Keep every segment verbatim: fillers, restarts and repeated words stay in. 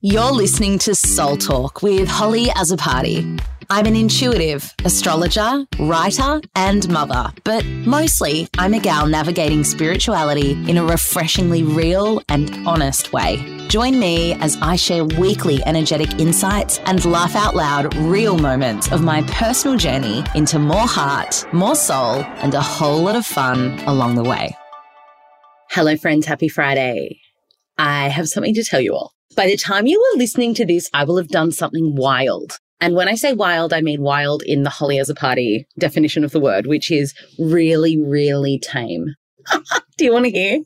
You're listening to Soul Talk with Holly Azzopardi. I'm an intuitive, astrologer, writer, and mother, but mostly I'm a gal navigating spirituality in a refreshingly real and honest way. Join me as I share weekly energetic insights and laugh out loud real moments of my personal journey into more heart, more soul, and a whole lot of fun along the way. Hello friends, happy Friday. I have something to tell you all. By the time you are listening to this, I will have done something wild. And when I say wild, I mean wild in the Holly Azzopardi definition of the word, which is really, really tame. Do you want to hear?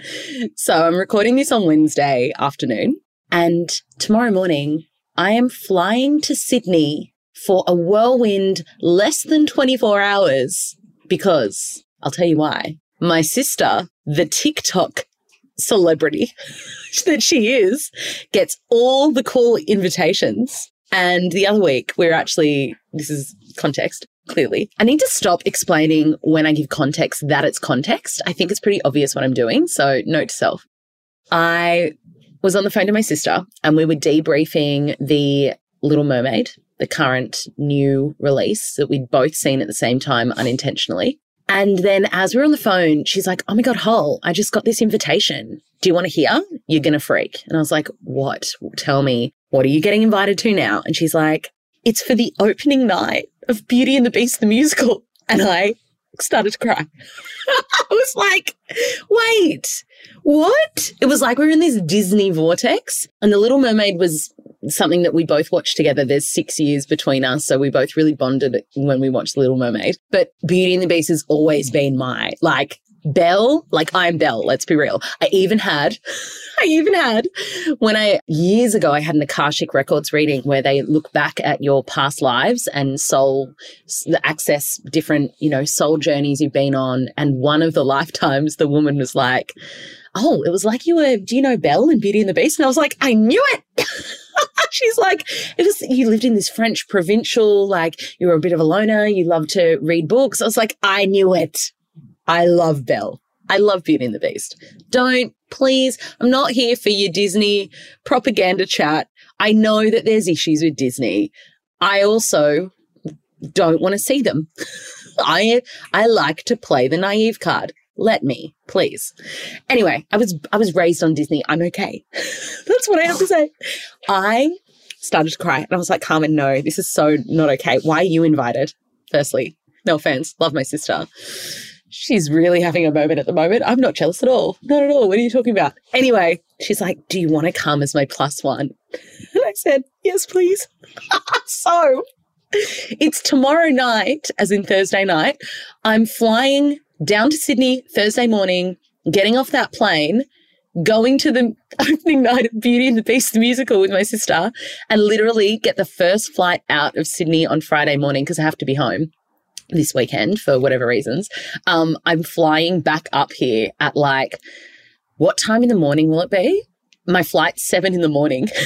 So I'm recording this on Wednesday afternoon, and tomorrow morning I am flying to Sydney for a whirlwind less than twenty-four hours because, I'll tell you why, my sister, the TikTok celebrity that she is, gets all the cool invitations. And the other week, we're actually, this is context, clearly. I need to stop explaining when I give context that it's context. I think it's pretty obvious what I'm doing. So note to self. I was on the phone to my sister and we were debriefing the Little Mermaid, the current new release that we'd both seen at the same time unintentionally. And then as we were on the phone, she's like, oh my God, Hol, I just got this invitation. Do you want to hear? You're going to freak. And I was like, what? Tell me, what are you getting invited to now? And she's like, it's for the opening night of Beauty and the Beast, the musical. And I started to cry. I was like, wait, what? It was like we were in this Disney vortex, and The Little Mermaid was something that we both watched together. There's six years between us, so we both really bonded when we watched The Little Mermaid. But Beauty and the Beast has always been my, like, Belle, like I'm Belle, let's be real. I even had, I even had, when I, years ago, I had an Akashic Records reading where they look back at your past lives and soul, access different, you know, soul journeys you've been on. And one of the lifetimes, the woman was like, oh, it was like you were, do you know Belle in Beauty and the Beast? And I was like, I knew it. She's like, it was, you lived in this French provincial, like you were a bit of a loner, you loved to read books. I was like, I knew it. I love Belle. I love Beauty and the Beast. Don't, please, I'm not here for your Disney propaganda chat. I know that there's issues with Disney. I also don't want to see them. I I like to play the naive card. Let me, please. Anyway, I was I was raised on Disney. I'm okay. That's what I have to say. I started to cry and I was like, Carmen, no, this is so not okay. Why are you invited? Firstly, no offense. Love my sister. She's really having a moment at the moment. I'm not jealous at all. Not at all. What are you talking about? Anyway, she's like, do you want to come as my plus one? And I said, yes, please. So it's tomorrow night, as in Thursday night. I'm flying down to Sydney Thursday morning, getting off that plane, going to the opening night of Beauty and the Beast, the musical with my sister, and literally get the first flight out of Sydney on Friday morning because I have to be home this weekend for whatever reasons. Um, I'm flying back up here at like, what time in the morning will it be? My flight's seven in the morning. This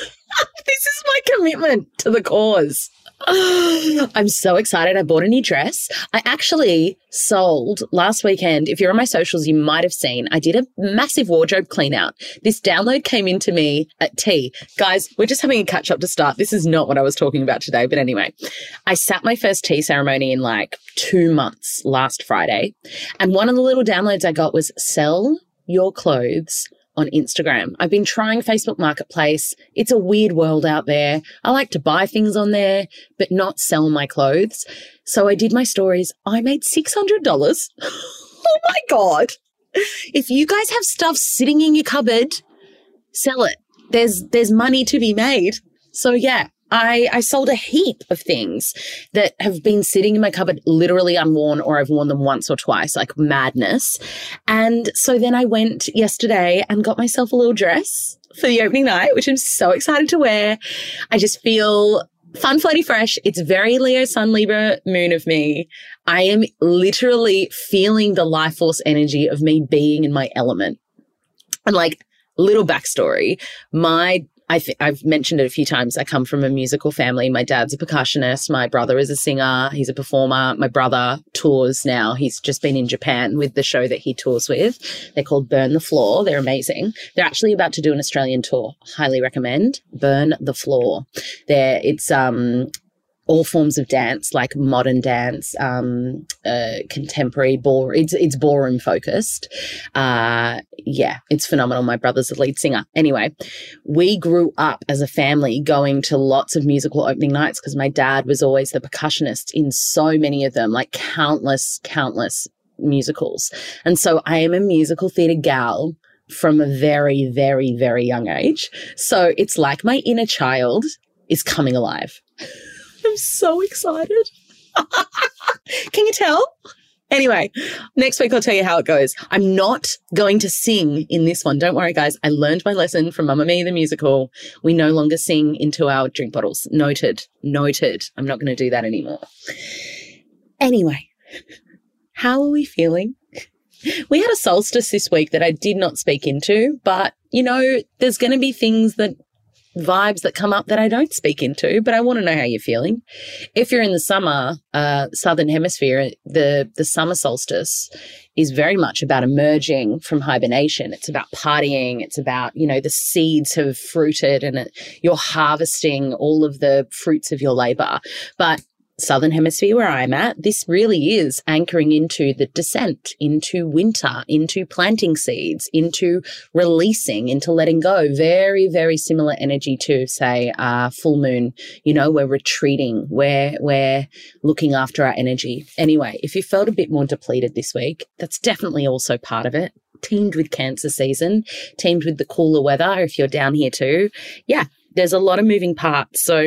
is my commitment to the cause. I'm so excited. I bought a new dress. I actually sold last weekend. If you're on my socials, you might have seen I did a massive wardrobe clean out. This download came into me at tea. Guys, we're just having a catch up to start. This is not what I was talking about today. But anyway, I sat my first tea ceremony in like two months last Friday. And one of the little downloads I got was sell your clothes on Instagram. I've been trying Facebook Marketplace. It's a weird world out there. I like to buy things on there, but not sell my clothes. So I did my stories. I made six hundred dollars. Oh my God. If you guys have stuff sitting in your cupboard, sell it. There's, there's money to be made. So yeah, I, I sold a heap of things that have been sitting in my cupboard literally unworn, or I've worn them once or twice, like madness. And so then I went yesterday and got myself a little dress for the opening night, which I'm so excited to wear. I just feel fun, floaty, fresh. It's very Leo, Sun, Libra, Moon of me. I am literally feeling the life force energy of me being in my element. And like, little backstory, my I th- I've mentioned it a few times. I come from a musical family. My dad's a percussionist. My brother is a singer. He's a performer. My brother tours now. He's just been in Japan with the show that he tours with. They're called Burn the Floor. They're amazing. They're actually about to do an Australian tour. Highly recommend. Burn the Floor. There, it's um. all forms of dance, like modern dance, um, uh, contemporary ball. It's it's ballroom focused. Uh, yeah, it's phenomenal. My brother's the lead singer. Anyway, we grew up as a family going to lots of musical opening nights because my dad was always the percussionist in so many of them, like countless, countless musicals. And so I am a musical theatre gal from a very, very, very young age. So it's like my inner child is coming alive. I'm so excited. Can you tell? Anyway, next week I'll tell you how it goes. I'm not going to sing in this one. Don't worry, guys. I learned my lesson from Mamma Mia the musical. We no longer sing into our drink bottles. Noted. Noted. I'm not going to do that anymore. Anyway, how are we feeling? We had a solstice this week that I did not speak into, but, you know, there's going to be things that vibes that come up that I don't speak into, but I want to know how you're feeling. If you're in the summer, uh, Southern Hemisphere, the, the summer solstice is very much about emerging from hibernation. It's about partying. It's about, you know, the seeds have fruited and it, you're harvesting all of the fruits of your labor. But Southern Hemisphere, where I'm at, this really is anchoring into the descent, into winter, into planting seeds, into releasing, into letting go. Very, very similar energy to, say, uh, full moon. You know, we're retreating. We're, we're looking after our energy. Anyway, if you felt a bit more depleted this week, that's definitely also part of it. Teamed with Cancer season, teamed with the cooler weather, if you're down here too. Yeah, there's a lot of moving parts. So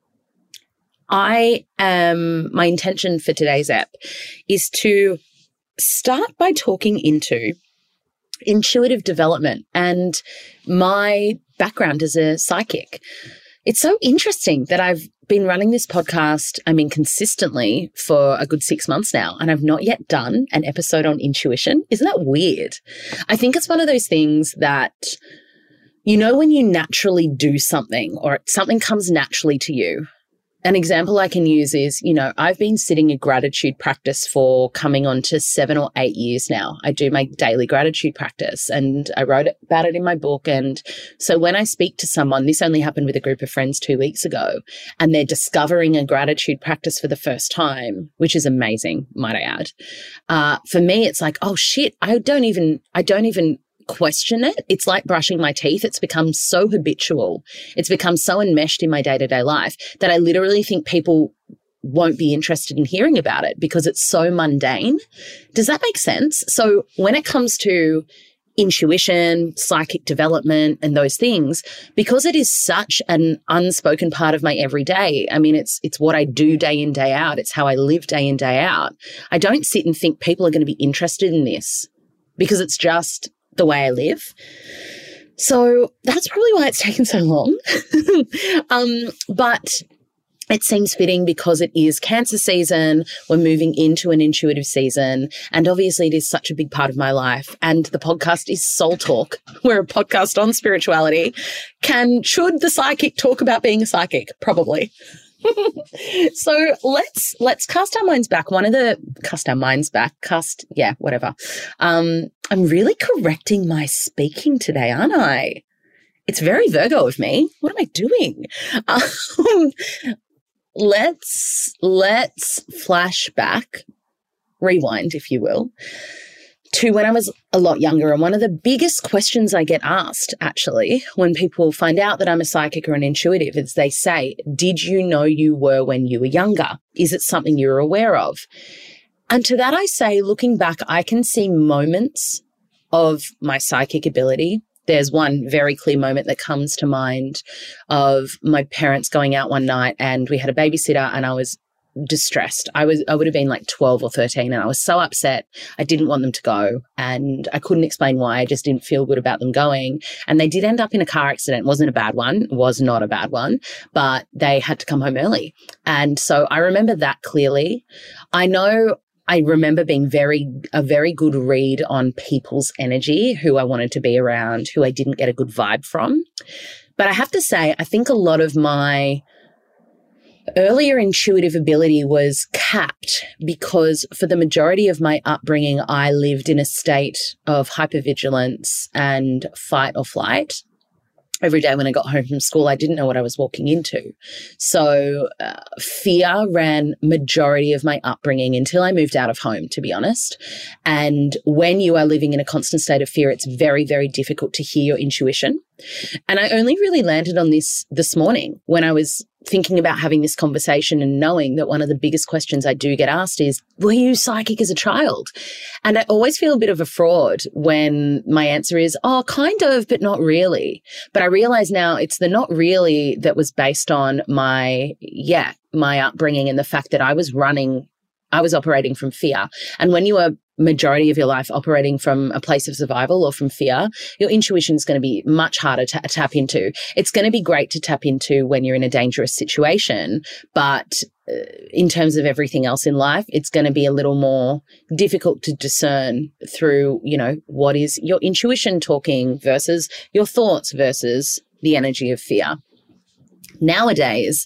I am, my intention for today's app is to start by talking into intuitive development and my background as a psychic. It's so interesting that I've been running this podcast, I mean, consistently for a good six months now, and I've not yet done an episode on intuition. Isn't that weird? I think it's one of those things that, you know, when you naturally do something or something comes naturally to you. An example I can use is, you know, I've been sitting in gratitude practice for coming on to seven or eight years now. I do my daily gratitude practice and I wrote about it in my book. And so when I speak to someone, this only happened with a group of friends two weeks ago, and they're discovering a gratitude practice for the first time, which is amazing, might I add. Uh, for me, it's like, oh shit, I don't even, I don't even question it. It's like brushing my teeth. It's become so habitual. It's become so enmeshed in my day-to-day life that I literally think people won't be interested in hearing about it because it's so mundane. Does that make sense? So when it comes to intuition, psychic development, and those things, because it is such an unspoken part of my everyday, I mean, it's it's what I do day in, day out. It's how I live day in, day out. I don't sit and think people are going to be interested in this because it's just the way I live. So that's probably why it's taken so long. um, but it seems fitting because it is Cancer season. We're moving into an intuitive season. And obviously it is such a big part of my life. And the podcast is Soul Talk. We're a podcast on spirituality. Can, should the psychic talk about being a psychic? Probably. So let's let's cast our minds back. One of the cast our minds back, cast, yeah, whatever. Um, I'm really correcting my speaking today, aren't I? It's very Virgo of me. What am I doing? Um, let's let's flash back, rewind, if you will, to when I was a lot younger. And one of the biggest questions I get asked, actually, when people find out that I'm a psychic or an intuitive, is they say, did you know you were when you were younger? Is it something you're aware of? And to that I say, looking back, I can see moments of my psychic ability. There's one very clear moment that comes to mind of my parents going out one night and we had a babysitter and I was distressed. I was, I would have been like twelve or thirteen and I was so upset. I didn't want them to go and I couldn't explain why. I just didn't feel good about them going. And they did end up in a car accident. It wasn't a bad one. It was not a bad one, but they had to come home early. And so I remember that clearly. I know I remember being very, a very good read on people's energy, who I wanted to be around, who I didn't get a good vibe from. But I have to say, I think a lot of my earlier intuitive ability was capped because for the majority of my upbringing, I lived in a state of hypervigilance and fight or flight. Every day when I got home from school, I didn't know what I was walking into. So uh, fear ran majority of my upbringing until I moved out of home, to be honest. And when you are living in a constant state of fear, it's very, very difficult to hear your intuition. And I only really landed on this this morning when I was thinking about having this conversation and knowing that one of the biggest questions I do get asked is, were you psychic as a child? And I always feel a bit of a fraud when my answer is, oh, kind of, but not really. But I realize now it's the not really that was based on my, yeah, my upbringing and the fact that I was running, I was operating from fear. And when you are majority of your life operating from a place of survival or from fear, your intuition is going to be much harder to tap into. It's going to be great to tap into when you're in a dangerous situation, but uh, in terms of everything else in life, it's going to be a little more difficult to discern through, you know, what is your intuition talking versus your thoughts versus the energy of fear. Nowadays,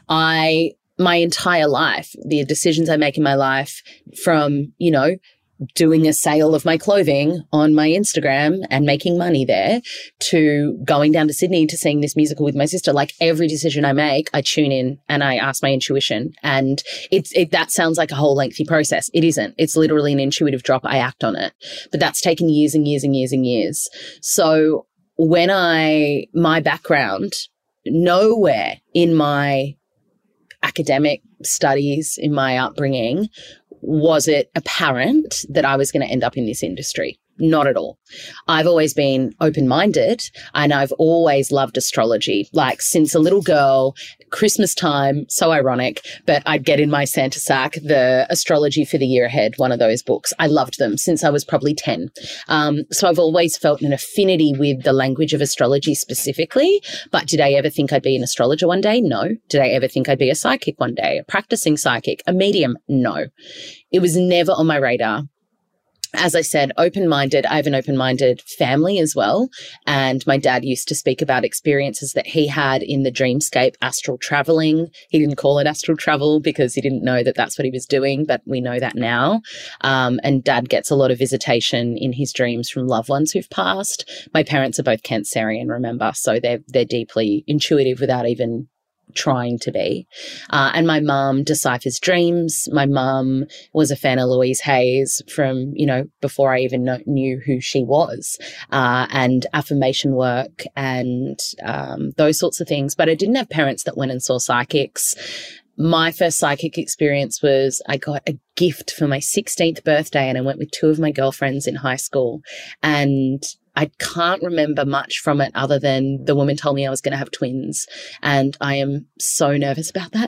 I, my entire life, the decisions I make in my life from, you know, doing a sale of my clothing on my Instagram and making money there to going down to Sydney to seeing this musical with my sister, like every decision I make, I tune in and I ask my intuition. And it's, it, that sounds like a whole lengthy process. It isn't. It's literally an intuitive drop. I act on it. But that's taken years and years and years and years. So when I, my background, nowhere in my academic studies, in my upbringing, was it apparent that I was going to end up in this industry? Not at all. I've always been open-minded and I've always loved astrology. Like since a little girl, Christmas time, so ironic, but I'd get in my Santa sack the Astrology for the Year Ahead, one of those books. I loved them since I was probably ten. Um, so I've always felt an affinity with the language of astrology specifically. But did I ever think I'd be an astrologer one day? No. Did I ever think I'd be a psychic one day, a practicing psychic, a medium? No. It was never on my radar. As I said, open-minded. I have an open-minded family as well. And my dad used to speak about experiences that he had in the dreamscape, astral traveling. He didn't call it astral travel because he didn't know that that's what he was doing, but we know that now. Um, and Dad gets a lot of visitation in his dreams from loved ones who've passed. My parents are both Cancerian, remember, so they're, they're deeply intuitive without even trying to be. Uh, and my mum deciphers dreams. My mum was a fan of Louise Hayes from, you know, before I even know, knew who she was, uh, and affirmation work and um, those sorts of things. But I didn't have parents that went and saw psychics. My first psychic experience was I got a gift for my sixteenth birthday and I went with two of my girlfriends in high school, and I can't remember much from it other than the woman told me I was going to have twins. And I am so nervous about that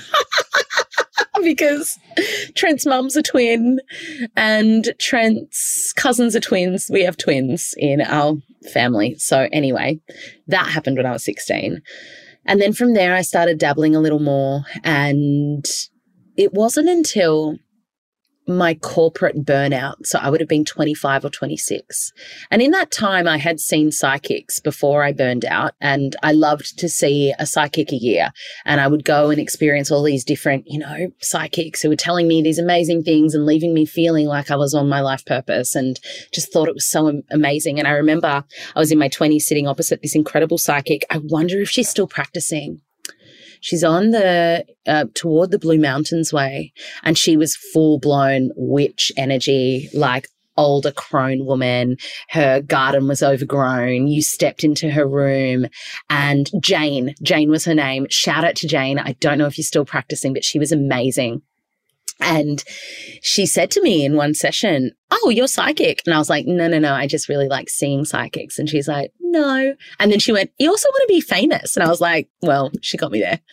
because Trent's mum's a twin and Trent's cousins are twins. We have twins in our family. So anyway, that happened when I was sixteen. And then from there, I started dabbling a little more. And it wasn't until my corporate burnout, so I would have been twenty-five or twenty-six. And in that time, I had seen psychics before I burned out, and I loved to see a psychic a year. And I would go and experience all these different, you know, psychics who were telling me these amazing things and leaving me feeling like I was on my life purpose, and just thought it was so amazing. And I remember I was in my twenties sitting opposite this incredible psychic. I wonder if she's still practicing. She's on the, uh, toward the Blue Mountains way, and she was full blown witch energy, like older crone woman. Her garden was overgrown. You stepped into her room, and Jane, Jane was her name. Shout out to Jane. I don't know if you're still practicing, but she was amazing. And she said to me in one session, "Oh, you're psychic." And I was like, no, no, no, I just really like seeing psychics. And she's like, no. And then she went, "You also want to be famous?" And I was like, well, she got me there.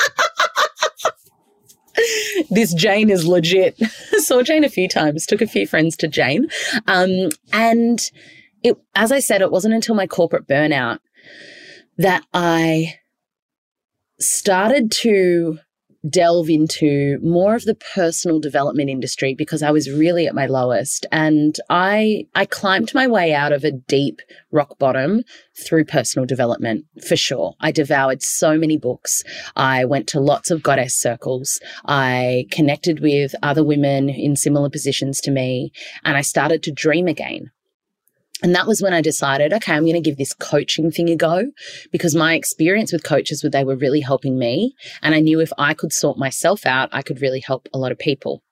This Jane is legit. Saw Jane a few times, took a few friends to Jane. Um, and it, as I said, it wasn't until my corporate burnout that I started to delve into more of the personal development industry because I was really at my lowest. And I I climbed my way out of a deep rock bottom through personal development, for sure. I devoured so many books. I went to lots of goddess circles. I connected with other women in similar positions to me, and I started to dream again. And that was when I decided, okay, I'm going to give this coaching thing a go, because my experience with coaches, they were really helping me. And I knew if I could sort myself out, I could really help a lot of people.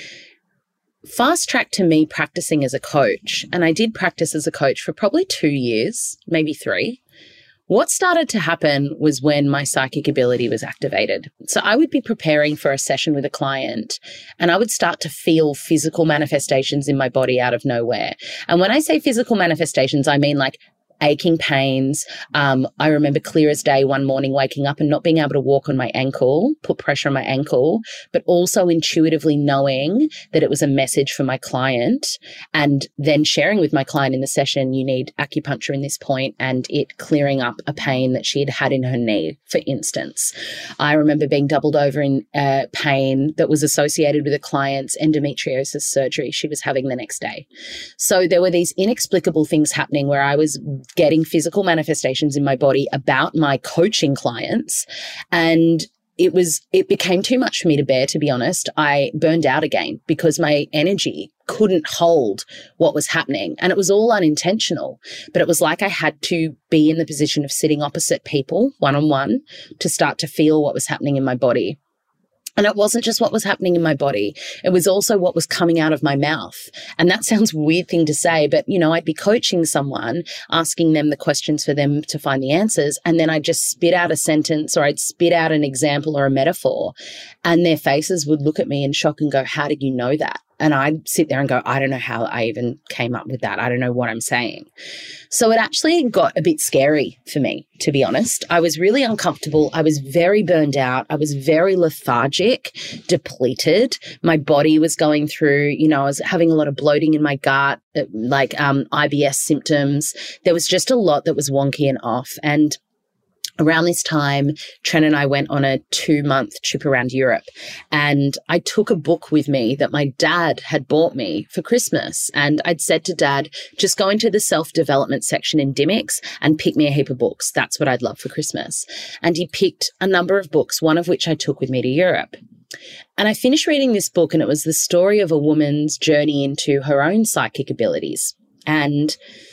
Fast track to me practicing as a coach. And I did practice as a coach for probably two years, maybe three. What started to happen was when my psychic ability was activated. So I would be preparing for a session with a client and I would start to feel physical manifestations in my body out of nowhere. And when I say physical manifestations, I mean like aching pains. Um, I remember clear as day one morning waking up and not being able to walk on my ankle, put pressure on my ankle, but also intuitively knowing that it was a message for my client, and then sharing with my client in the session, you need acupuncture in this point, and it clearing up a pain that she had had in her knee, for instance. I remember being doubled over in uh, pain that was associated with a client's endometriosis surgery she was having the next day. So there were these inexplicable things happening where I was getting physical manifestations in my body about my coaching clients. And it was, it became too much for me to bear, to be honest. I burned out again because my energy couldn't hold what was happening. And it was all unintentional, but it was like I had to be in the position of sitting opposite people one-on-one to start to feel what was happening in my body. And it wasn't just what was happening in my body. It was also what was coming out of my mouth. And that sounds a weird thing to say, but, you know, I'd be coaching someone, asking them the questions for them to find the answers. And then I'd just spit out a sentence, or I'd spit out an example or a metaphor, and their faces would look at me in shock and go, how did you know that? And I'd sit there and go, I don't know how I even came up with that. I don't know what I'm saying. So it actually got a bit scary for me, to be honest. I was really uncomfortable. I was very burned out. I was very lethargic, depleted. My body was going through, you know, I was having a lot of bloating in my gut, like um, I B S symptoms. There was just a lot that was wonky and off. And around this time, Tren and I went on a two-month trip around Europe, and I took a book with me that my dad had bought me for Christmas. And I'd said to Dad, just go into the self-development section in Dymocks and pick me a heap of books. That's what I'd love for Christmas. And he picked a number of books, one of which I took with me to Europe. And I finished reading this book, and it was the story of a woman's journey into her own psychic abilities. And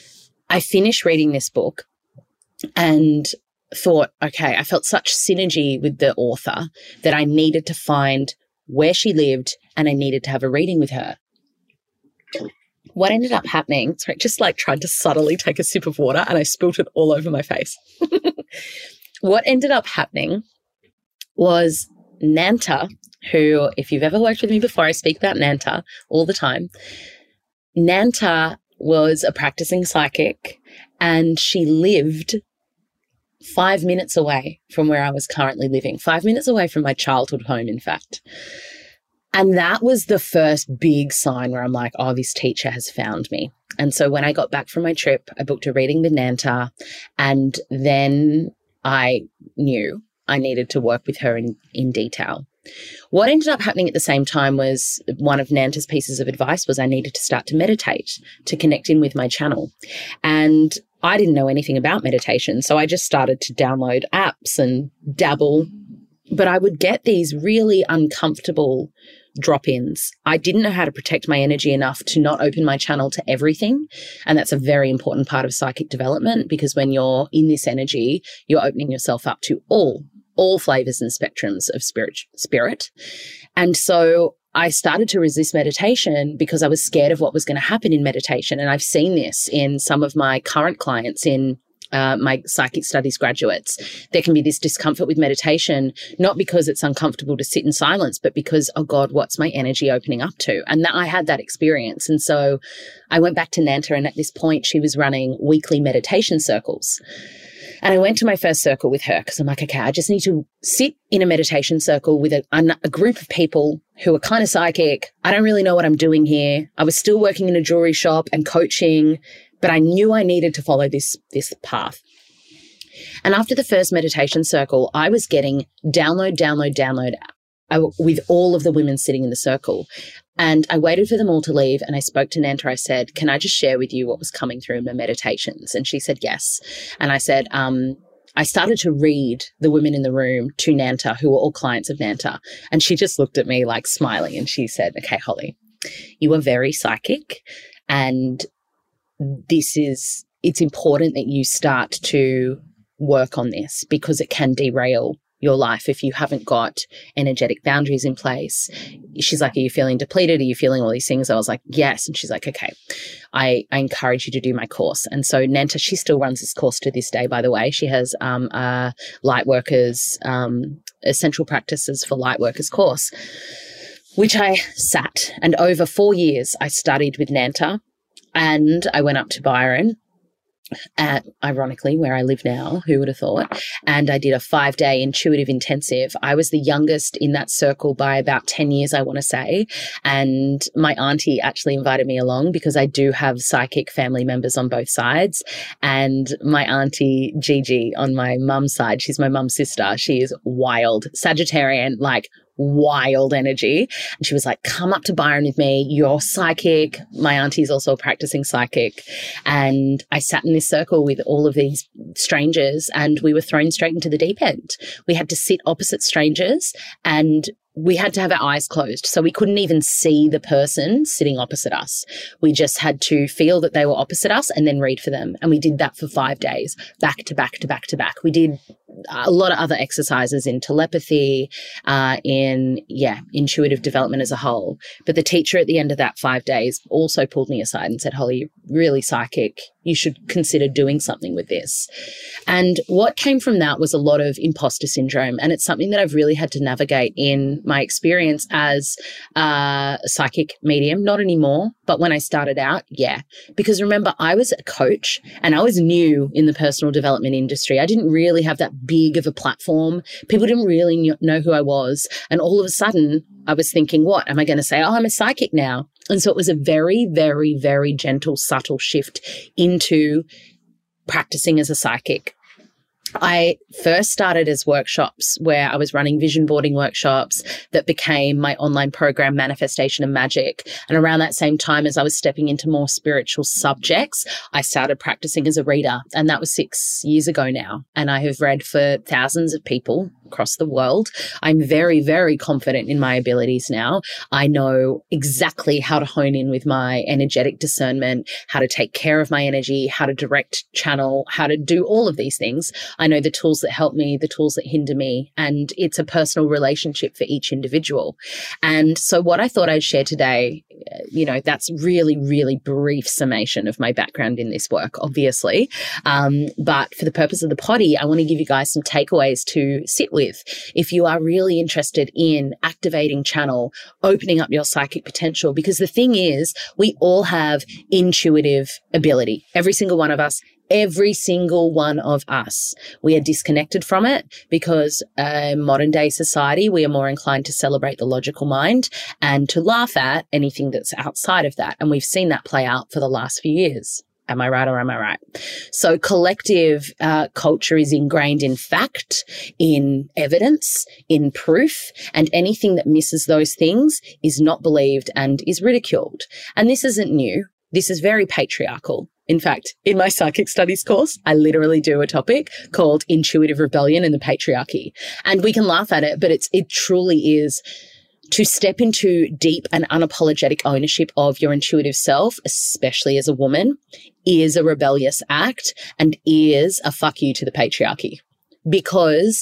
I finished reading this book and thought, okay, I felt such synergy with the author that I needed to find where she lived and I needed to have a reading with her. What ended up happening, so I just like tried to subtly take a sip of water and I spilled it all over my face. What ended up happening was Nanta, who, if you've ever worked with me before, I speak about Nanta all the time. Nanta was a practicing psychic, and she lived five minutes away from where I was currently living, five minutes away from my childhood home, in fact. And that was the first big sign where I'm like, oh, this teacher has found me. And so when I got back from my trip, I booked a reading with Nanta, and then I knew I needed to work with her in, in detail. What ended up happening at the same time was one of Nanta's pieces of advice was I needed to start to meditate, to connect in with my channel. And I didn't know anything about meditation, so I just started to download apps and dabble. But I would get these really uncomfortable drop-ins. I didn't know how to protect my energy enough to not open my channel to everything. And that's a very important part of psychic development, because when you're in this energy, you're opening yourself up to all, all flavors and spectrums of spirit. spirit. And so I started to resist meditation because I was scared of what was going to happen in meditation. And I've seen this in some of my current clients, in uh, my psychic studies graduates. There can be this discomfort with meditation, not because it's uncomfortable to sit in silence, but because, oh God, what's my energy opening up to? And that, I had that experience. And so I went back to Nanta, and at this point she was running weekly meditation circles. And I went to my first circle with her because I'm like, okay, I just need to sit in a meditation circle with a, a group of people who are kind of psychic. I don't really know what I'm doing here. I was still working in a jewelry shop and coaching, but I knew I needed to follow this, this path. And after the first meditation circle, I was getting download, download, download I, with all of the women sitting in the circle. And I waited for them all to leave, and I spoke to Nanta. I said, can I just share with you what was coming through in my meditations? And she said, yes. And I said, um, I started to read the women in the room to Nanta, who were all clients of Nanta. And she just looked at me like smiling, and she said, okay, Holly, you are very psychic, and this is, it's important that you start to work on this because it can derail your life if you haven't got energetic boundaries in place. She's like, are you feeling depleted? Are you feeling all these things? I was like, yes. And she's like, okay, I, I encourage you to do my course. And so Nanta, she still runs this course to this day, by the way. She has um, a light workers, um, essential practices for light workers course, which I sat. And over four years, I studied with Nanta, and I went up to Byron, at, ironically, where I live now, who would have thought? And I did a five-day intuitive intensive. I was the youngest in that circle by about ten years, I want to say. And my auntie actually invited me along because I do have psychic family members on both sides. And my auntie Gigi on my mum's side, she's my mum's sister. She is wild, Sagittarian, like wild energy. And she was like, come up to Byron with me. You're psychic. My auntie's also a practicing psychic. And I sat in this circle with all of these strangers, and we were thrown straight into the deep end. We had to sit opposite strangers, and we had to have our eyes closed. So we couldn't even see the person sitting opposite us. We just had to feel that they were opposite us and then read for them. And we did that for five days, back to back to back to back. We did a lot of other exercises in telepathy, uh, in, yeah, intuitive development as a whole. But the teacher at the end of that five days also pulled me aside and said, Holly, you're really psychic. You should consider doing something with this. And what came from that was a lot of imposter syndrome. And it's something that I've really had to navigate in my experience as a psychic medium. Not anymore, but when I started out, yeah. Because remember, I was a coach and I was new in the personal development industry. I didn't really have that big of a platform. People didn't really know who I was. And all of a sudden, I was thinking, what? Am I going to say, oh, I'm a psychic now? And so it was a very, very, very gentle, subtle shift into practicing as a psychic. I first started as workshops where I was running vision boarding workshops that became my online program, Manifestation and Magic. And around that same time as I was stepping into more spiritual subjects, I started practicing as a reader. And that was six years ago now. And I have read for thousands of people across the world. I'm very, very confident in my abilities now. I know exactly how to hone in with my energetic discernment, how to take care of my energy, how to direct channel, how to do all of these things. I know the tools that help me, the tools that hinder me, and it's a personal relationship for each individual. And so what I thought I'd share today, you know, that's really, really brief summation of my background in this work, obviously. Um, but for the purpose of the potty, I want to give you guys some takeaways to sit with. If you are really interested in activating channel, opening up your psychic potential, because the thing is, we all have intuitive ability. Every single one of us. Every single one of us. We are disconnected from it because uh, modern day society, we are more inclined to celebrate the logical mind and to laugh at anything that's outside of that. And we've seen that play out for the last few years. Am I right or am I right? So collective uh, culture is ingrained in fact, in evidence, in proof, and anything that misses those things is not believed and is ridiculed. And this isn't new. This is very patriarchal. In fact, in my psychic studies course, I literally do a topic called Intuitive Rebellion in the Patriarchy. And we can laugh at it, but it's it truly is to step into deep and unapologetic ownership of your intuitive self, especially as a woman, is a rebellious act and is a fuck you to the patriarchy. Because,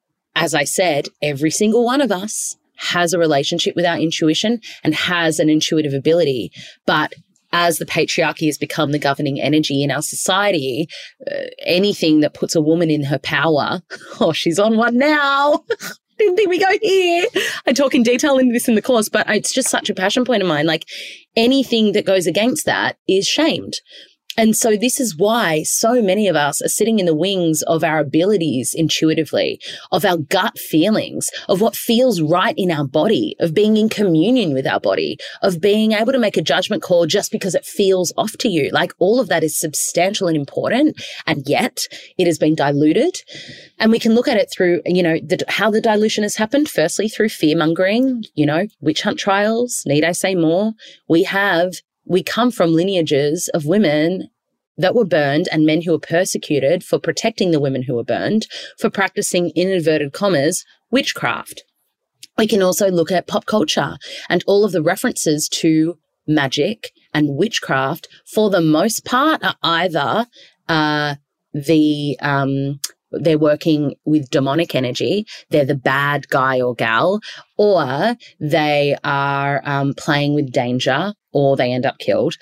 as I said, every single one of us has a relationship with our intuition and has an intuitive ability, but as the patriarchy has become the governing energy in our society, uh, anything that puts a woman in her power, oh, she's on one now. Didn't think we go here. I talk in detail into this in the course, but it's just such a passion point of mine. Like anything that goes against that is shamed. And so this is why so many of us are sitting in the wings of our abilities intuitively, of our gut feelings, of what feels right in our body, of being in communion with our body, of being able to make a judgment call just because it feels off to you. Like all of that is substantial and important, and yet it has been diluted. And we can look at it through, you know, the, how the dilution has happened. Firstly, through fear mongering, you know, witch hunt trials. Need I say more? We have We come from lineages of women that were burned and men who were persecuted for protecting the women who were burned, for practicing, in inverted commas, witchcraft. We can also look at pop culture and all of the references to magic and witchcraft, for the most part, are either uh, the... Um, they're working with demonic energy, they're the bad guy or gal, or they are um, playing with danger, or they end up killed,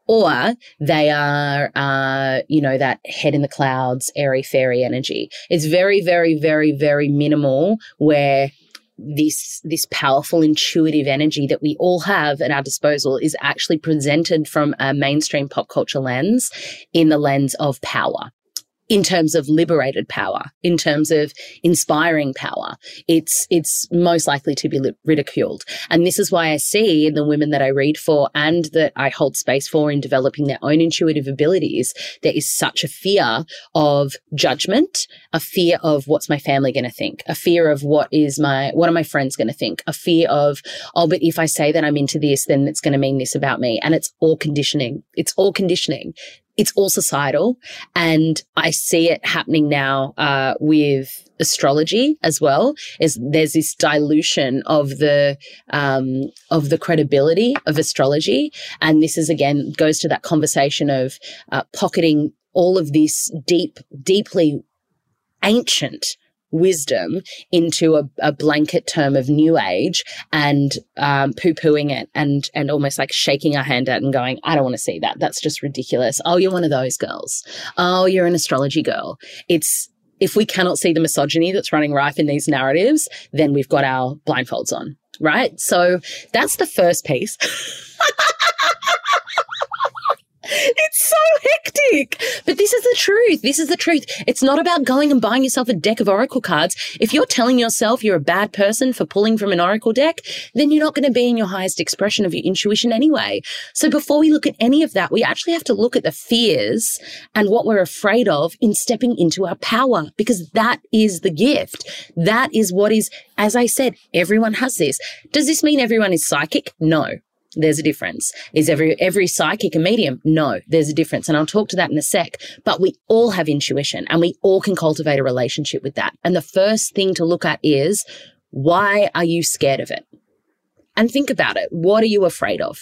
or they are, uh, you know, that head in the clouds, airy fairy energy. It's very, very, very, very minimal where this this powerful intuitive energy that we all have at our disposal is actually presented from a mainstream pop culture lens, in the lens of power. In terms of liberated power, in terms of inspiring power, it's it's most likely to be li- ridiculed. And this is why I see in the women that I read for and that I hold space for in developing their own intuitive abilities, there is such a fear of judgment, a fear of what's my family going to think, a fear of what is my, what are my friends going to think, a fear of, oh, but if I say that I'm into this, then it's going to mean this about me. And it's all conditioning. It's all conditioning. It's all societal, and I see it happening now uh, with astrology as well. Is there's this dilution of the um, of the credibility of astrology, and this is again goes to that conversation of uh, pocketing all of this deep, deeply ancient wisdom into a, a blanket term of new age, and um, poo-pooing it and and almost like shaking our hand at and going, I don't want to see that. That's just ridiculous. Oh, you're one of those girls. Oh, you're an astrology girl. It's, if we cannot see the misogyny that's running rife in these narratives, then we've got our blindfolds on, right? So that's the first piece. It's so hectic. But this is the truth. This is the truth. It's not about going and buying yourself a deck of oracle cards. If you're telling yourself you're a bad person for pulling from an oracle deck, then you're not going to be in your highest expression of your intuition anyway. So before we look at any of that, we actually have to look at the fears and what we're afraid of in stepping into our power, because that is the gift. That is what is, as I said, everyone has this. Does this mean everyone is psychic? No. There's a difference. Is every every psychic a medium? No, there's a difference. And I'll talk to that in a sec. But we all have intuition, and we all can cultivate a relationship with that. And the first thing to look at is, why are you scared of it? And think about it. What are you afraid of?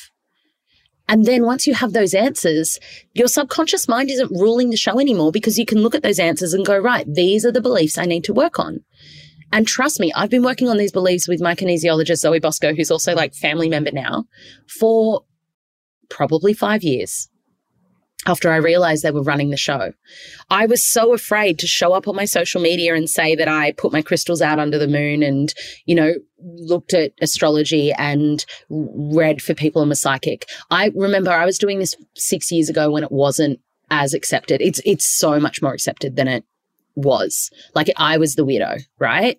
And then once you have those answers, your subconscious mind isn't ruling the show anymore, because you can look at those answers and go, right, these are the beliefs I need to work on. And trust me, I've been working on these beliefs with my kinesiologist, Zoe Bosco, who's also like family member now, for probably five years after I realized they were running the show. I was so afraid to show up on my social media and say that I put my crystals out under the moon and, you know, looked at astrology and read for people and was psychic. I remember I was doing this six years ago when it wasn't as accepted. It's, it's so much more accepted than it was. Like, I was the weirdo, right?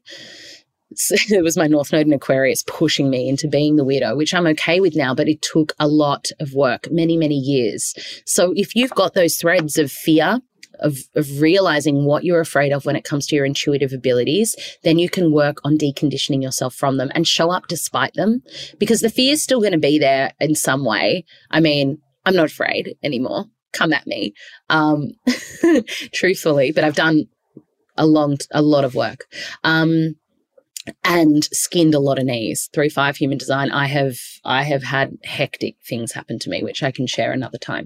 So it was my North Node in Aquarius pushing me into being the weirdo, which I'm okay with now, but it took a lot of work, many, many years. So if you've got those threads of fear, of, of realizing what you're afraid of when it comes to your intuitive abilities, then you can work on deconditioning yourself from them and show up despite them, because the fear is still going to be there in some way. I mean, I'm not afraid anymore. Come at me, um, truthfully, but I've done a long, a lot of work, um, and skinned a lot of knees. three five Human Design. I have, I have had hectic things happen to me, which I can share another time.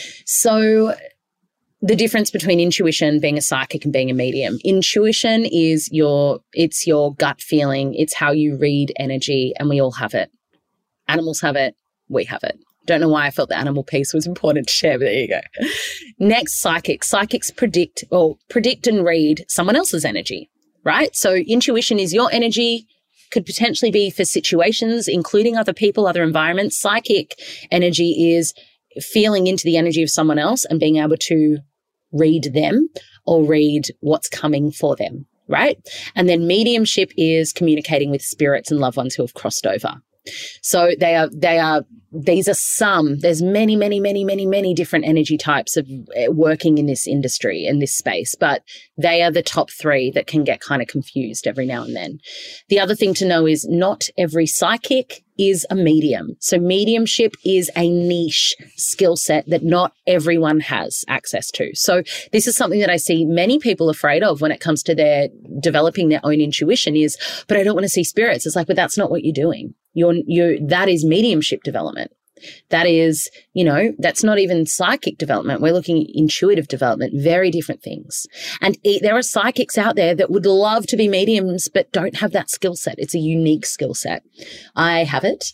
So the difference between intuition, being a psychic, and being a medium. Intuition is your, it's your gut feeling. It's how you read energy, and we all have it. Animals have it. We have it. Don't know why I felt the animal piece was important to share, but there you go. Next, psychics. Psychics predict or predict and read someone else's energy, right? So intuition is your energy, could potentially be for situations, including other people, other environments. Psychic energy is feeling into the energy of someone else and being able to read them or read what's coming for them, right? And then mediumship is communicating with spirits and loved ones who have crossed over. So they are, they are, these are some, there's many, many, many, many, many different energy types of working in this industry, in this space, but they are the top three that can get kind of confused every now and then. The other thing to know is not every psychic is a medium. So mediumship is a niche skill set that not everyone has access to. So this is something that I see many people afraid of when it comes to their developing their own intuition is, but I don't want to see spirits. It's like, but that's not what you're doing. You're, you're, that is mediumship development. That is, you know, that's not even psychic development. We're looking at intuitive development, very different things. And it, there are psychics out there that would love to be mediums, but don't have that skill set. It's a unique skill set. I have it.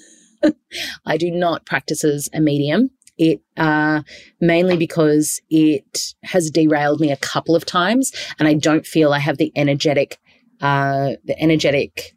I do not practice as a medium. It uh, mainly because it has derailed me a couple of times, and I don't feel I have the energetic, uh, the energetic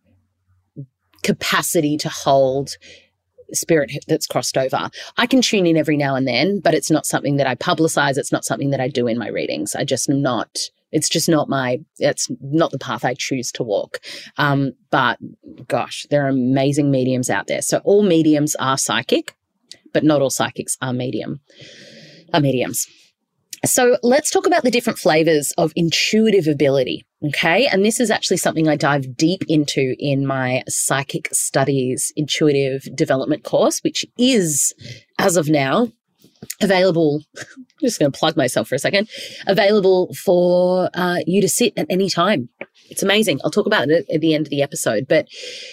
capacity to hold spirit that's crossed over. I can tune in every now and then, but it's not something that I publicize. It's not something that I do in my readings. I just am not, it's just not my, it's not the path I choose to walk. Um, but gosh, there are amazing mediums out there. So all mediums are psychic, but not all psychics are medium, are mediums. So let's talk about the different flavors of intuitive ability, okay? And this is actually something I dive deep into in my Psychic Studies Intuitive Development course, which is, as of now, available, I'm just going to plug myself for a second, available for uh, you to sit at any time. It's amazing. I'll talk about it at the end of the episode, but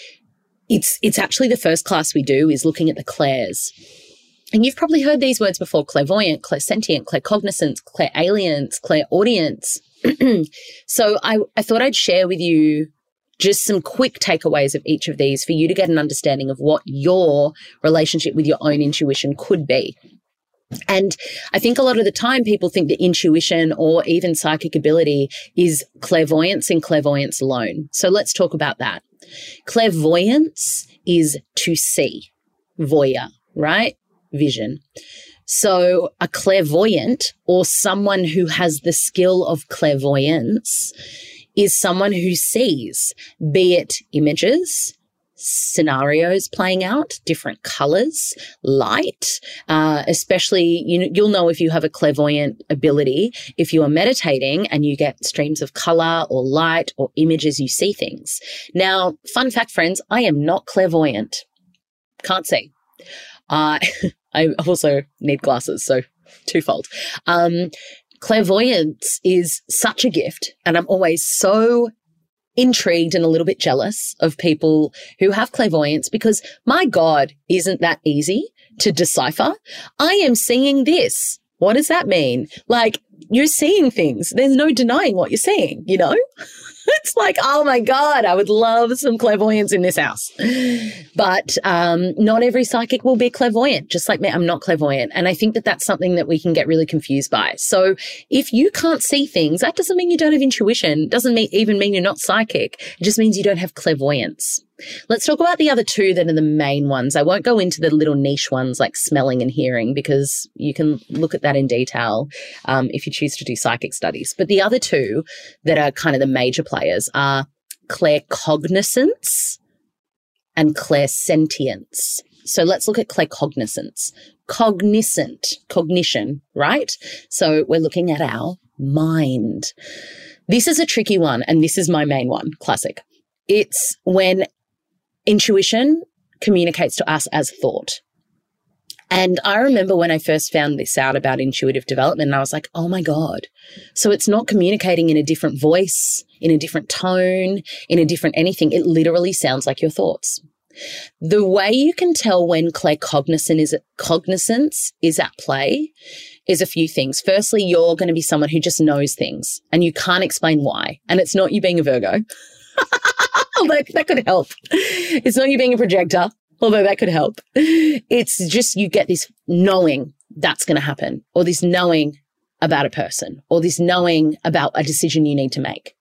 it's it's actually the first class we do is looking at the clairs. And you've probably heard these words before: clairvoyant, clairsentient, claircognizance, clairalience, clairaudience. So I, I thought I'd share with you just some quick takeaways of each of these for you to get an understanding of what your relationship with your own intuition could be. And I think a lot of the time people think that intuition or even psychic ability is clairvoyance and clairvoyance alone. So let's talk about that. Clairvoyance is to see, voyeur, right? Vision. So a clairvoyant, or someone who has the skill of clairvoyance, is someone who sees, be it images, scenarios playing out, different colors, light, uh, especially, you know, you'll know if you have a clairvoyant ability, if you are meditating and you get streams of color or light or images, you see things. Now, fun fact, friends, I am not clairvoyant. Can't see. Uh, I also need glasses, so twofold. Um, clairvoyance is such a gift, and I'm always so intrigued and a little bit jealous of people who have clairvoyance because, my God, isn't that easy to decipher? I am seeing this. What does that mean? Like, you're seeing things. There's no denying what you're seeing, you know? It's like, oh my God, I would love some clairvoyance in this house. But um, not every psychic will be clairvoyant, just like me. I'm not clairvoyant. And I think that that's something that we can get really confused by. So if you can't see things, that doesn't mean you don't have intuition. It doesn't mean, even mean you're not psychic. It just means you don't have clairvoyance. Let's talk about the other two that are the main ones. I won't go into the little niche ones like smelling and hearing because you can look at that in detail um, if you choose to do psychic studies. But the other two that are kind of the major players are claircognizance and clairsentience. So let's look at claircognizance. Cognizant, cognition, right? So we're looking at our mind. This is a tricky one, and this is my main one, classic. It's when intuition communicates to us as thought. And I remember when I first found this out about intuitive development, and I was like, oh my God. So it's not communicating in a different voice, in a different tone, in a different anything. It literally sounds like your thoughts. The way you can tell when claircognizance is at, cognizance is at play is a few things. Firstly, you're going to be someone who just knows things and you can't explain why. And it's not you being a Virgo. Although that could help. It's not you being a projector, although that could help. It's just you get this knowing that's going to happen, or this knowing about a person, or this knowing about a decision you need to make.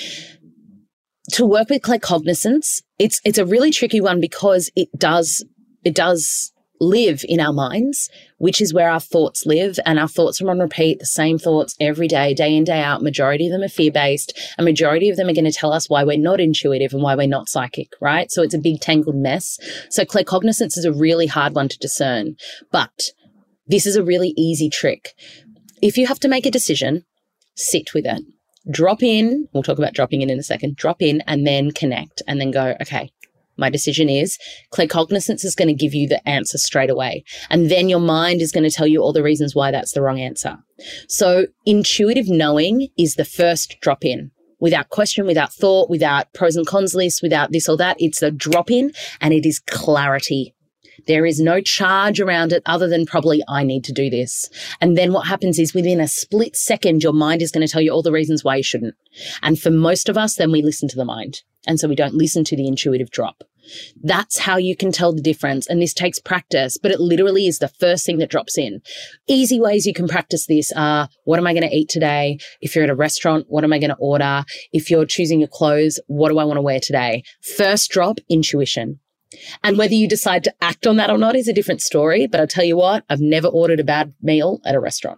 To work with claircognizance, it's it's a really tricky one because it does it does live in our minds, which is where our thoughts live. And our thoughts are on repeat, the same thoughts every day, day in, day out. Majority of them are fear-based. A majority of them are going to tell us why we're not intuitive and why we're not psychic, right? So it's a big tangled mess. So claircognizance is a really hard one to discern. But this is a really easy trick. If you have to make a decision, sit with it. Drop in. We'll talk about dropping in in a second. Drop in and then connect and then go, okay, my decision is claircognizance is going to give you the answer straight away. And then your mind is going to tell you all the reasons why that's the wrong answer. So intuitive knowing is the first drop in. Without question, without thought, without pros and cons list, without this or that. It's a drop in and it is clarity. There is no charge around it other than probably I need to do this. And then what happens is within a split second, your mind is going to tell you all the reasons why you shouldn't. And for most of us, then we listen to the mind. And so we don't listen to the intuitive drop. That's how you can tell the difference. And this takes practice, but it literally is the first thing that drops in. Easy ways you can practice this are, what am I going to eat today? If you're at a restaurant, what am I going to order? If you're choosing your clothes, what do I want to wear today? First drop, intuition. And whether you decide to act on that or not is a different story. But I'll tell you what, I've never ordered a bad meal at a restaurant.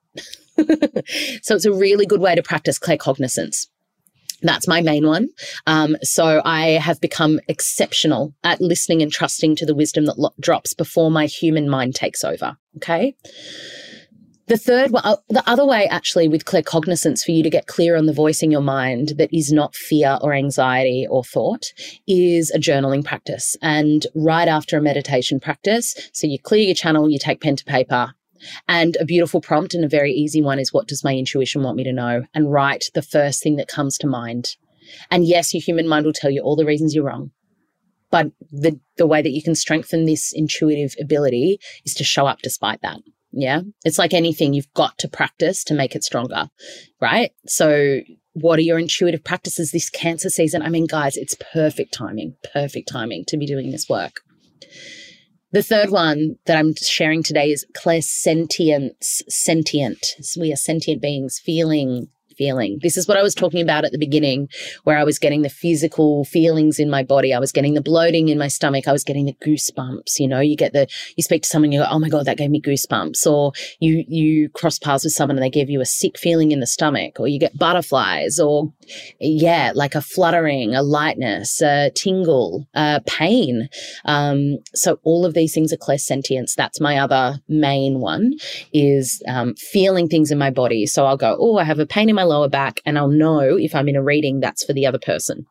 So it's a really good way to practice claircognizance. That's my main one. Um, so I have become exceptional at listening and trusting to the wisdom that lo- drops before my human mind takes over. Okay. The third one, uh, the other way actually with claircognizance for you to get clear on the voice in your mind that is not fear or anxiety or thought is a journaling practice. And right after a meditation practice, so you clear your channel, you take pen to paper. And a beautiful prompt and a very easy one is, what does my intuition want me to know? And write the first thing that comes to mind. And yes, your human mind will tell you all the reasons you're wrong. But the, the way that you can strengthen this intuitive ability is to show up despite that. Yeah. It's like anything, you've got to practice to make it stronger, right? So what are your intuitive practices this Cancer season? I mean, guys, it's perfect timing, perfect timing to be doing this work. The third one that I'm sharing today is clairsentience, sentient. So we are sentient beings, feeling, feeling. This is what I was talking about at the beginning, where I was getting the physical feelings in my body. I was getting the bloating in my stomach. I was getting the goosebumps. You know, you get the, you speak to someone, you go, oh my God, that gave me goosebumps. Or you, you cross paths with someone and they give you a sick feeling in the stomach, or you get butterflies, or yeah, like a fluttering, a lightness, a tingle, a pain. Um, so all of these things are clairsentience. That's my other main one, is um, feeling things in my body. So I'll go, oh, I have a pain in my lower back, and I'll know if I'm in a reading that's for the other person.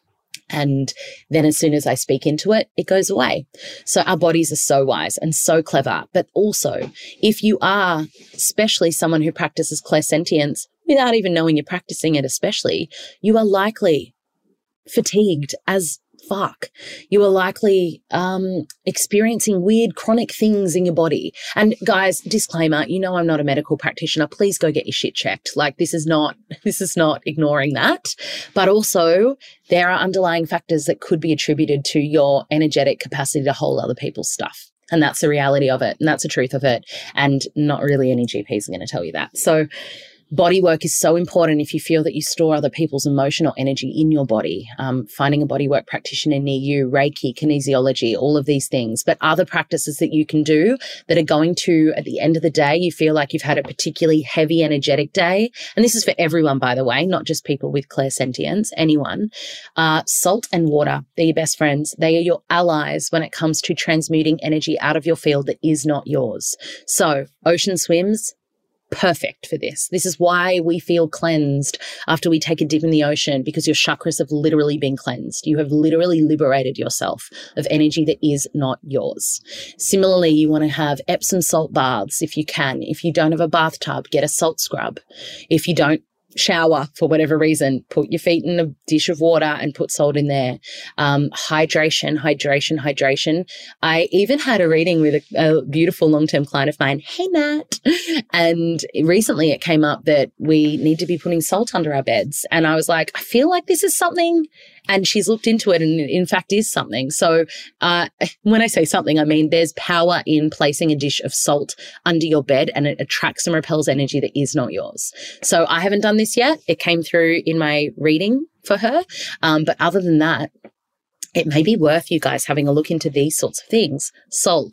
And then as soon as I speak into it, it goes away. So our bodies are so wise and so clever. But also, if you are especially someone who practices clairsentience without even knowing you're practicing it, especially, you are likely fatigued as fuck. You are likely um, experiencing weird chronic things in your body. And guys, disclaimer, you know I'm not a medical practitioner. Please go get your shit checked. Like this is not, this is not ignoring that. But also there are underlying factors that could be attributed to your energetic capacity to hold other people's stuff. And that's the reality of it. And that's the truth of it. And not really any G Ps are going to tell you that. So body work is so important if you feel that you store other people's emotional energy in your body. Um, finding a bodywork practitioner near you, Reiki, kinesiology, all of these things. But other practices that you can do that are going to, at the end of the day, you feel like you've had a particularly heavy, energetic day. And this is for everyone, by the way, not just people with clairsentience, anyone. Uh, salt and water, they're your best friends. They are your allies when it comes to transmuting energy out of your field that is not yours. So ocean swims, perfect for this. This is why we feel cleansed after we take a dip in the ocean, because your chakras have literally been cleansed. You have literally liberated yourself of energy that is not yours. Similarly, you want to have Epsom salt baths if you can. If you don't have a bathtub, get a salt scrub. If you don't shower for whatever reason, put your feet in a dish of water and put salt in there. Um, hydration, hydration, hydration. I even had a reading with a, a beautiful long-term client of mine. Hey, Nat. And recently it came up that we need to be putting salt under our beds. And I was like, I feel like this is something. And she's looked into it and it in fact is something. So uh, when I say something, I mean there's power in placing a dish of salt under your bed, and it attracts and repels energy that is not yours. So I haven't done this yet. It came through in my reading for her. Um, but other than that, it may be worth you guys having a look into these sorts of things. Salt,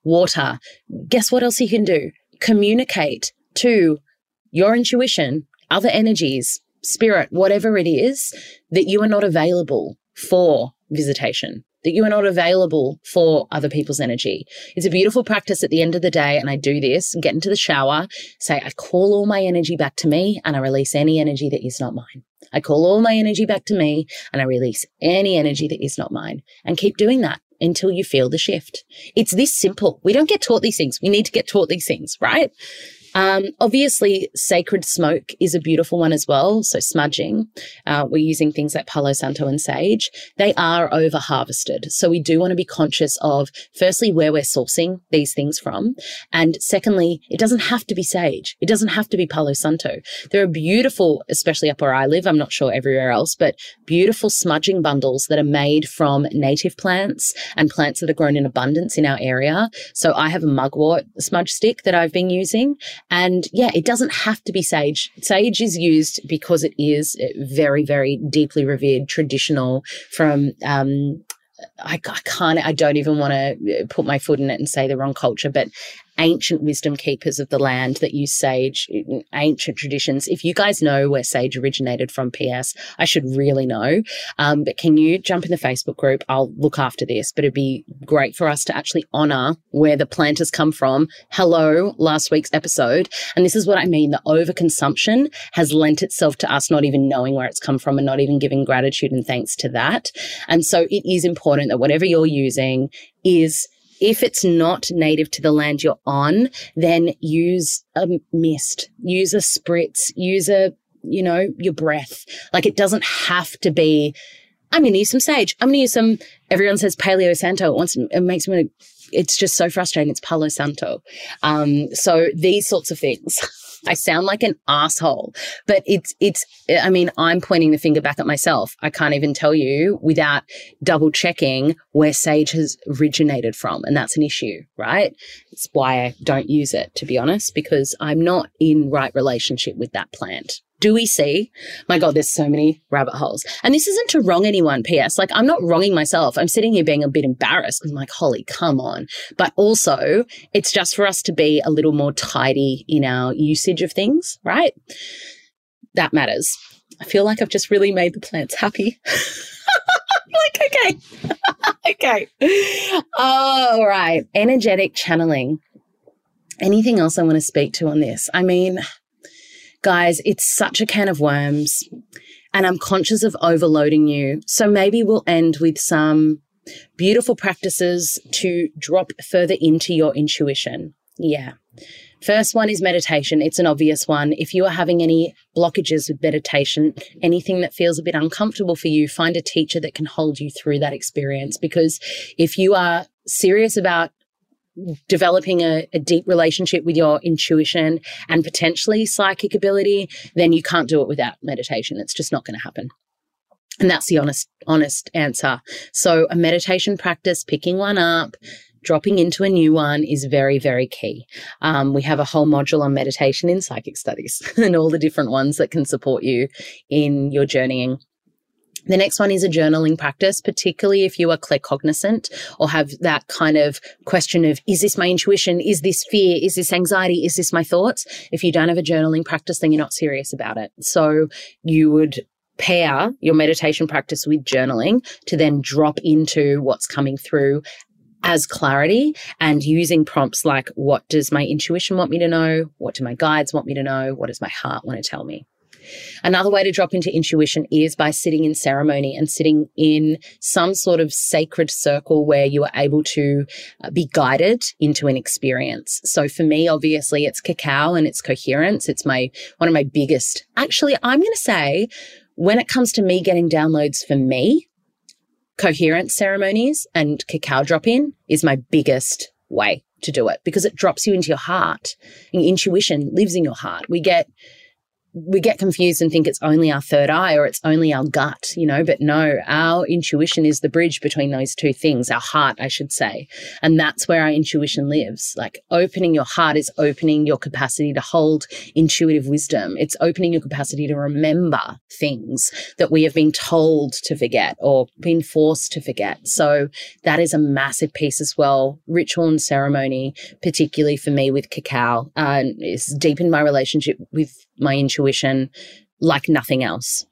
water. Guess what else you can do? Communicate to your intuition, other energies, spirit, whatever it is, that you are not available for visitation, that you are not available for other people's energy. It's a beautiful practice at the end of the day, and I do this, get into the shower, say, I call all my energy back to me, and I release any energy that is not mine. I call all my energy back to me, and I release any energy that is not mine, and keep doing that until you feel the shift. It's this simple. We don't get taught these things. We need to get taught these things, right? Um, obviously, sacred smoke is a beautiful one as well. So smudging, uh, we're using things like Palo Santo and sage. They are over harvested. So we do want to be conscious of, firstly, where we're sourcing these things from. And secondly, it doesn't have to be sage. It doesn't have to be Palo Santo. There are beautiful, especially up where I live, I'm not sure everywhere else, but beautiful smudging bundles that are made from native plants and plants that are grown in abundance in our area. So I have a mugwort smudge stick that I've been using. And yeah, it doesn't have to be sage. Sage is used because it is very, very deeply revered, traditional from, um, I, I can't, I don't even want to put my foot in it and say the wrong culture, but ancient wisdom keepers of the land that use sage, ancient traditions. If you guys know where sage originated from, P S, I should really know. Um, but can you jump in the Facebook group? I'll look after this, but it'd be great for us to actually honor where the plant has come from. Hello, last week's episode. And this is what I mean. The overconsumption has lent itself to us not even knowing where it's come from and not even giving gratitude and thanks to that. And so it is important that whatever you're using is, if it's not native to the land you're on, then use a mist, use a spritz, use a, you know, your breath. Like, it doesn't have to be, I'm going to use some sage. I'm going to use some, everyone says Paleo Santo. It, wants, it makes me, it's just so frustrating. It's Palo Santo. Um, so these sorts of things. I sound like an asshole, but it's, it's, I mean, I'm pointing the finger back at myself. I can't even tell you without double checking where sage has originated from. And that's an issue, right? It's why I don't use it, to be honest, because I'm not in right relationship with that plant. Do we see? My God, there's so many rabbit holes. And this isn't to wrong anyone, P S. Like, I'm not wronging myself. I'm sitting here being a bit embarrassed because I'm like, Holly, come on. But also, it's just for us to be a little more tidy in our usage of things, right? That matters. I feel like I've just really made the plants happy. Like, okay. Okay. All right. Energetic channeling. Anything else I want to speak to on this? I mean, guys, it's such a can of worms, and I'm conscious of overloading you. So maybe we'll end with some beautiful practices to drop further into your intuition. Yeah. First one is meditation. It's an obvious one. If you are having any blockages with meditation, anything that feels a bit uncomfortable for you, find a teacher that can hold you through that experience. Because if you are serious about developing a, a deep relationship with your intuition and potentially psychic ability, then you can't do it without meditation. It's just not going to happen. And that's the honest, honest answer. So a meditation practice, picking one up, dropping into a new one is very, very key. Um, we have a whole module on meditation in psychic studies and all the different ones that can support you in your journeying. The next one is a journaling practice, particularly if you are claircognizant or have that kind of question of, is this my intuition? Is this fear? Is this anxiety? Is this my thoughts? If you don't have a journaling practice, then you're not serious about it. So you would pair your meditation practice with journaling to then drop into what's coming through as clarity, and using prompts like, what does my intuition want me to know? What do my guides want me to know? What does my heart want to tell me? Another way to drop into intuition is by sitting in ceremony and sitting in some sort of sacred circle where you are able to be guided into an experience. So for me, obviously, it's cacao and it's coherence. It's my one of my biggest. Actually, I'm going to say, when it comes to me getting downloads for me, coherence ceremonies and cacao drop-in is my biggest way to do it, because it drops you into your heart. And intuition lives in your heart. We get we get confused and think it's only our third eye or it's only our gut, you know, but no, our intuition is the bridge between those two things, our heart, I should say. And that's where our intuition lives. Like opening your heart is opening your capacity to hold intuitive wisdom. It's opening your capacity to remember things that we have been told to forget or been forced to forget. So that is a massive piece as well. Ritual and ceremony, particularly for me with cacao, uh, is deepened my relationship with my intuition like nothing else.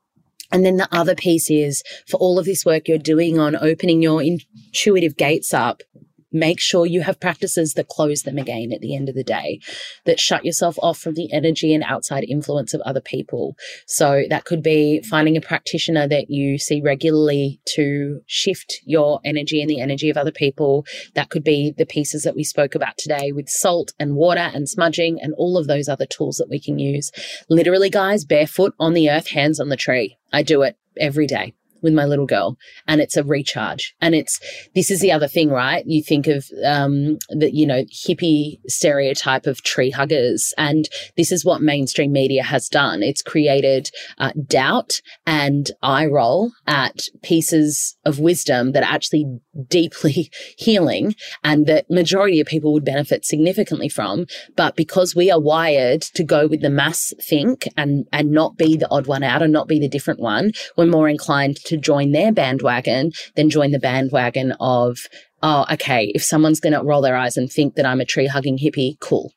And then the other piece is for all of this work you're doing on opening your intuitive gates up, make sure you have practices that close them again at the end of the day, that shut yourself off from the energy and outside influence of other people. So that could be finding a practitioner that you see regularly to shift your energy and the energy of other people. That could be the pieces that we spoke about today with salt and water and smudging and all of those other tools that we can use. Literally, guys, barefoot on the earth, hands on the tree. I do it every day with my little girl, and it's a recharge. And it's, this is the other thing, right? You think of um, the, you know, hippie stereotype of tree huggers, and this is what mainstream media has done. It's created uh, doubt and eye roll at pieces of wisdom that are actually deeply healing and that majority of people would benefit significantly from. But because we are wired to go with the mass think and, and not be the odd one out and not be the different one, we're more inclined to to join their bandwagon than join the bandwagon of, oh, okay, if someone's going to roll their eyes and think that I'm a tree-hugging hippie, cool.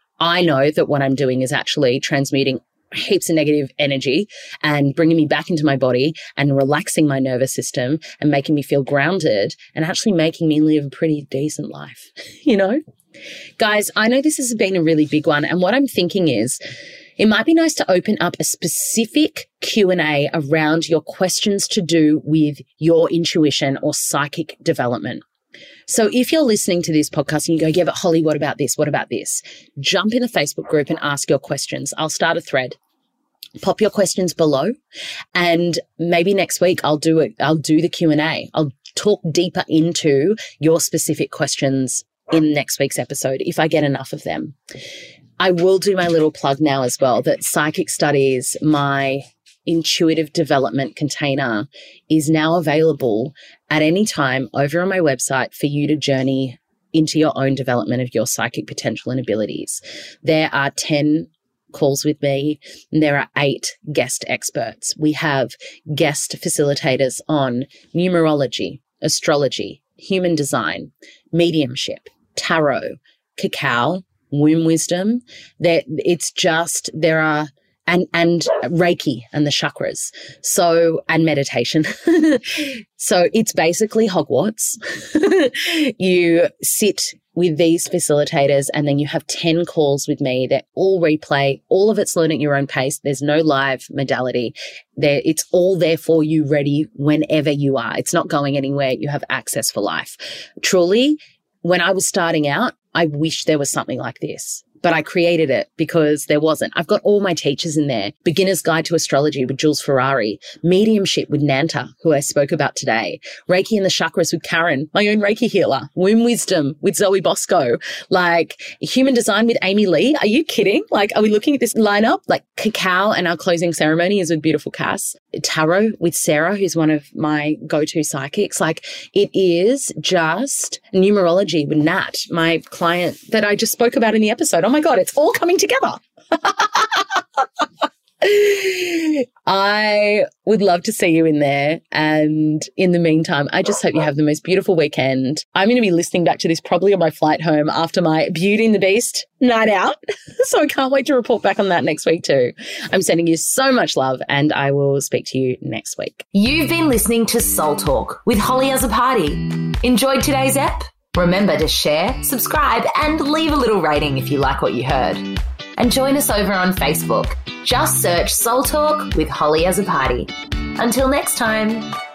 I know that what I'm doing is actually transmuting heaps of negative energy and bringing me back into my body and relaxing my nervous system and making me feel grounded and actually making me live a pretty decent life, you know? Guys, I know this has been a really big one, and what I'm thinking is, it might be nice to open up a specific Q and A around your questions to do with your intuition or psychic development. So if you're listening to this podcast and you go, yeah, but Holly, what about this? What about this? Jump in the Facebook group and ask your questions. I'll start a thread. Pop your questions below, and maybe next week I'll do it. I'll do the Q and A. I'll talk deeper into your specific questions in next week's episode if I get enough of them. I will do my little plug now as well that Psychic Studies, my intuitive development container, is now available at any time over on my website for you to journey into your own development of your psychic potential and abilities. There are ten calls with me, and there are eight guest experts. We have guest facilitators on numerology, astrology, human design, mediumship, tarot, cacao, womb wisdom. That it's just, there are, and, and Reiki and the chakras. So, and meditation. So it's basically Hogwarts. You sit with these facilitators and then you have ten calls with me that all replay. All of it's learned at your own pace. There's no live modality there. It's all there for you, ready whenever you are. It's not going anywhere. You have access for life. Truly, when I was starting out, I wish there was something like this, but I created it because there wasn't. I've got all my teachers in there. Beginner's Guide to Astrology with Jules Ferrari, Mediumship with Nanta, who I spoke about today, Reiki and the Chakras with Karen, my own Reiki healer, Womb Wisdom with Zoe Bosco, like Human Design with Amy Lee. Are you kidding? Like, are we looking at this lineup? Like cacao, and our closing ceremony is with beautiful Cass. Tarot with Sarah, who's one of my go-to psychics. Like, it is just numerology with Nat, my client that I just spoke about in the episode. Oh my God, it's all coming together. I would love to see you in there. And in the meantime, I just hope you have the most beautiful weekend. I'm going to be listening back to this probably on my flight home after my Beauty and the Beast night out. So I can't wait to report back on that next week too. I'm sending you so much love, and I will speak to you next week. You've been listening to Soul Talk with Holly Azzopardi. Enjoyed today's ep? Remember to share, subscribe, and leave a little rating if you like what you heard. And join us over on Facebook. Just search Soul Talk with Holly Azzopardi. Until next time.